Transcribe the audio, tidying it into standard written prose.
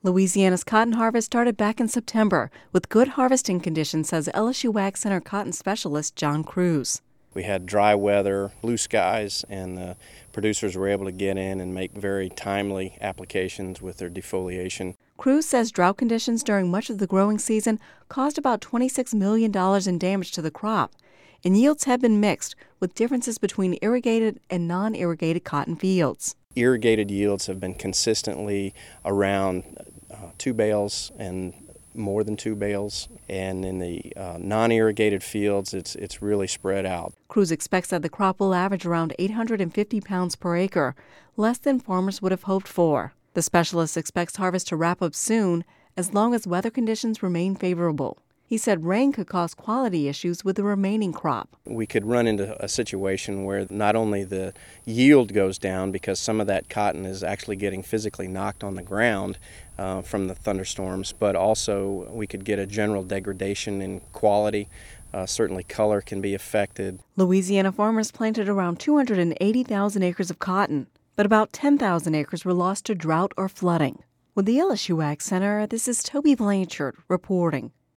Louisiana's cotton harvest started back in September with good harvesting conditions, says LSU Ag Center cotton specialist John Cruz. We had dry weather, blue skies, and the producers were able to get in and make very timely applications with their defoliation. Cruz says drought conditions during much of the growing season caused about $26 million in damage to the crop, and yields have been mixed, with differences between irrigated and non-irrigated cotton fields. Irrigated yields have been consistently around 2 bales and more than 2 bales, and in the non-irrigated fields, it's really spread out. Cruz expects that the crop will average around 850 pounds per acre, less than farmers would have hoped for. The specialist expects harvest to wrap up soon, as long as weather conditions remain favorable. He said rain could cause quality issues with the remaining crop. We could run into a situation where not only the yield goes down because some of that cotton is actually getting physically knocked on the ground from the thunderstorms, but also we could get a general degradation in quality. Certainly color can be affected. Louisiana farmers planted around 280,000 acres of cotton, but about 10,000 acres were lost to drought or flooding. With the LSU Ag Center, this is Toby Blanchard reporting.